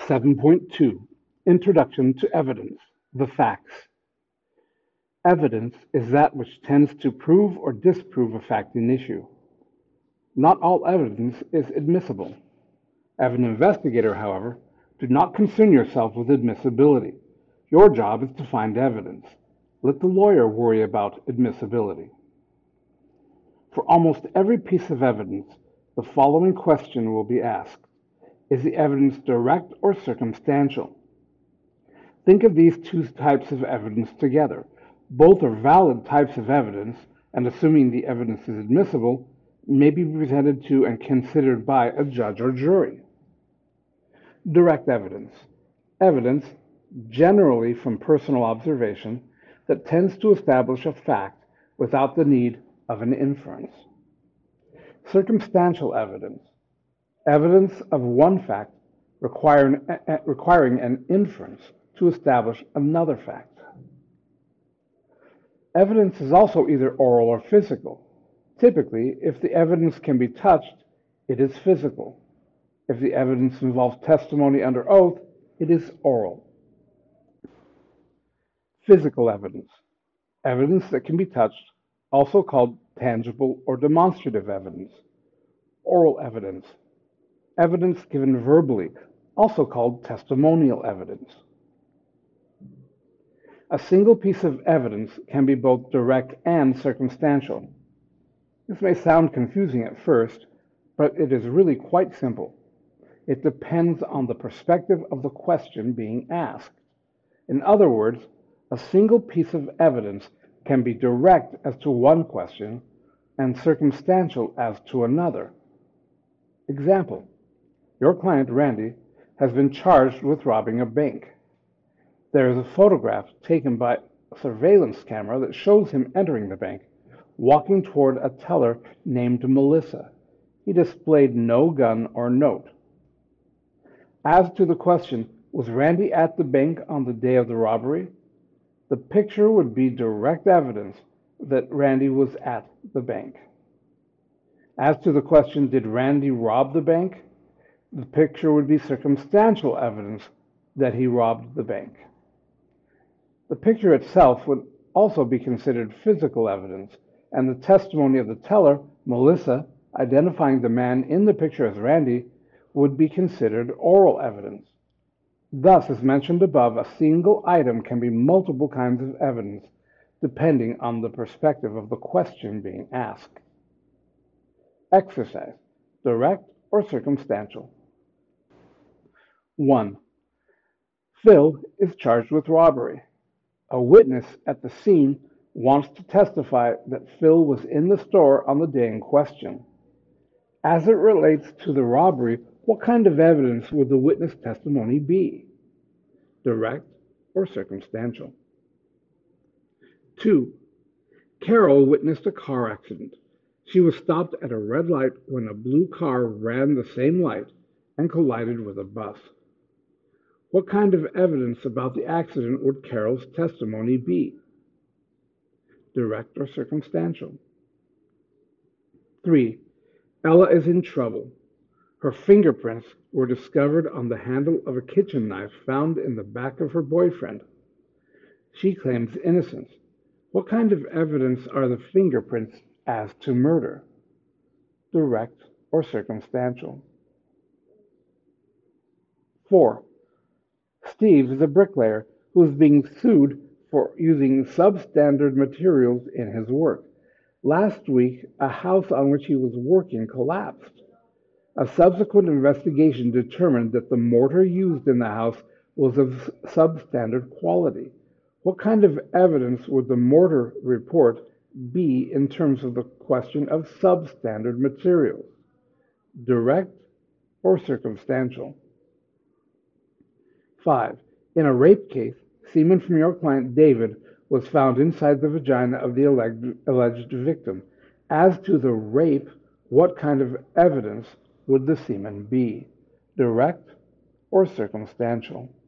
7.2 Introduction to Evidence: The Facts. Evidence is that which tends to prove or disprove a fact in issue. Not all evidence is admissible. As an investigator, however, do not concern yourself with admissibility. Your job is to find evidence. Let the lawyer worry about admissibility. For almost every piece of evidence, the following question will be asked: is the evidence direct or circumstantial? Think of these two types of evidence together. Both are valid types of evidence, and assuming the evidence is admissible, may be presented to and considered by a judge or jury. Direct evidence. Evidence, generally from personal observation, that tends to establish a fact without the need of an inference. Circumstantial evidence. Evidence of one fact requiring an inference to establish another fact. Evidence is also either oral or physical. Typically, if the evidence can be touched, it is physical. If the evidence involves testimony under oath, it is oral. Physical evidence. Evidence that can be touched, also called tangible or demonstrative evidence. Oral evidence. Evidence given verbally, also called testimonial evidence. A single piece of evidence can be both direct and circumstantial. This may sound confusing at first, but it is really quite simple. It depends on the perspective of the question being asked. In other words, a single piece of evidence can be direct as to one question and circumstantial as to another. Example: your client, Randy, has been charged with robbing a bank. There is a photograph taken by a surveillance camera that shows him entering the bank, walking toward a teller named Melissa. He displayed no gun or note. As to the question, was Randy at the bank on the day of the robbery? The picture would be direct evidence that Randy was at the bank. As to the question, did Randy rob the bank? The picture would be circumstantial evidence that he robbed the bank. The picture itself would also be considered physical evidence, and the testimony of the teller, Melissa, identifying the man in the picture as Randy, would be considered oral evidence. Thus, as mentioned above, a single item can be multiple kinds of evidence, depending on the perspective of the question being asked. Exercise: direct or circumstantial. 1. Phil is charged with robbery. A witness at the scene wants to testify that Phil was in the store on the day in question. As it relates to the robbery, what kind of evidence would the witness testimony be? Direct or circumstantial? 2. Carol witnessed a car accident. She was stopped at a red light when a blue car ran the same light and collided with a bus. What kind of evidence about the accident would Carol's testimony be? Direct or circumstantial? 3. Ella is in trouble. Her fingerprints were discovered on the handle of a kitchen knife found in the back of her boyfriend. She claims innocence. What kind of evidence are the fingerprints as to murder? Direct or circumstantial? 4. Steve is a bricklayer who is being sued for using substandard materials in his work. Last week, a house on which he was working collapsed. A subsequent investigation determined that the mortar used in the house was of substandard quality. What kind of evidence would the mortar report be in terms of the question of substandard materials? Direct or circumstantial? 5. In a rape case, semen from your client David was found inside the vagina of the alleged victim. As to the rape, what kind of evidence would the semen be? Direct or circumstantial?